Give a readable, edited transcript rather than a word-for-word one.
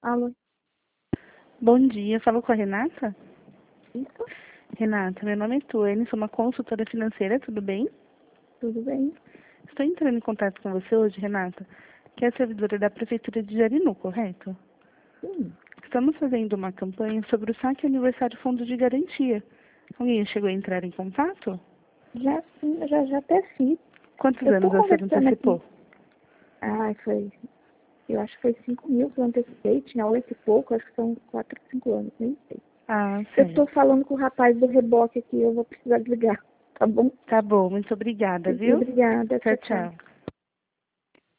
Alô, Bom dia, falo com a Renata? isso? Renata, meu nome é Tuane, sou uma consultora financeira, tudo bem? Tudo bem? Estou entrando em contato com você hoje, Renata, que é a servidora da Prefeitura de Jarinu, correto? Sim. Estamos fazendo uma campanha sobre o saque aniversário Fundo de Garantia. Alguém chegou a entrar em contato? Já sim, já até fiz. Quantos Eu tô anos você conversando aqui. antecipou? Eu acho que foi 5.000 que eu antecipei, tinha 8 e pouco, acho que são 4, 5 anos, nem sei. Ah, Eu tô certo. falando com o rapaz do reboque aqui, eu vou precisar desligar, tá bom? Tá bom, muito obrigada, viu? Obrigada, Tchau, tchau, tchau. tchau.